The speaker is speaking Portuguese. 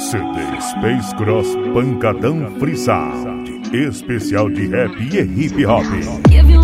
CD Space Cross Pancadão Free Sound, especial de rap e hip hop.